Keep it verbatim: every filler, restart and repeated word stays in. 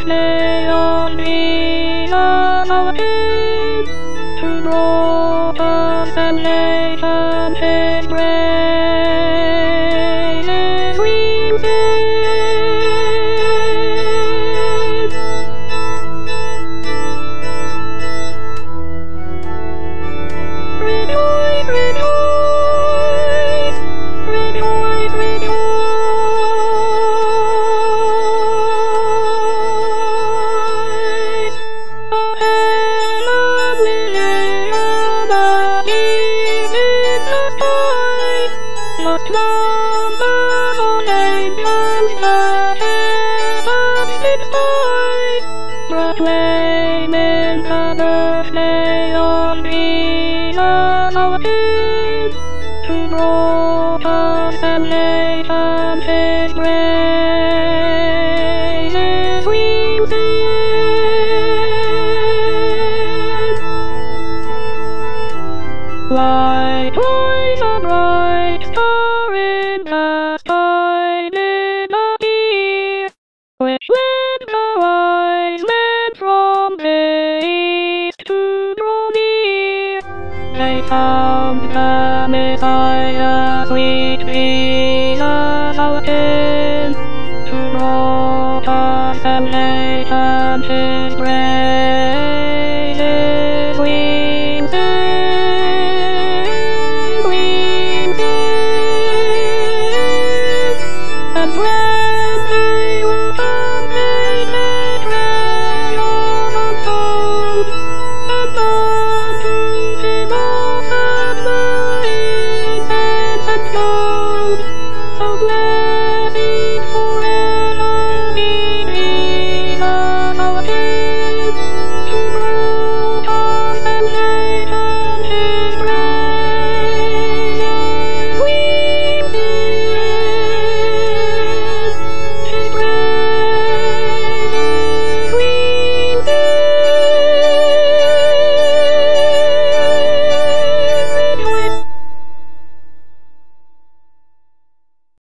birthday on the mountain to brought us and nations his grace we sing. Rejoice, rejoice, rejoice, rejoice. Not numbers or angels, the heavens did fight, proclaiming the birthday of Jesus our King, to brought us and nations his praises we sing. Light was a bright star in the sky did appear, which led the wise men from the east to draw near. They found the Messiah, sweet Jesus our King, who brought us and nations his praises we